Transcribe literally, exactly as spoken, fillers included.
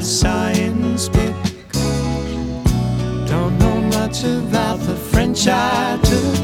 science book. Don't know much about the French I took.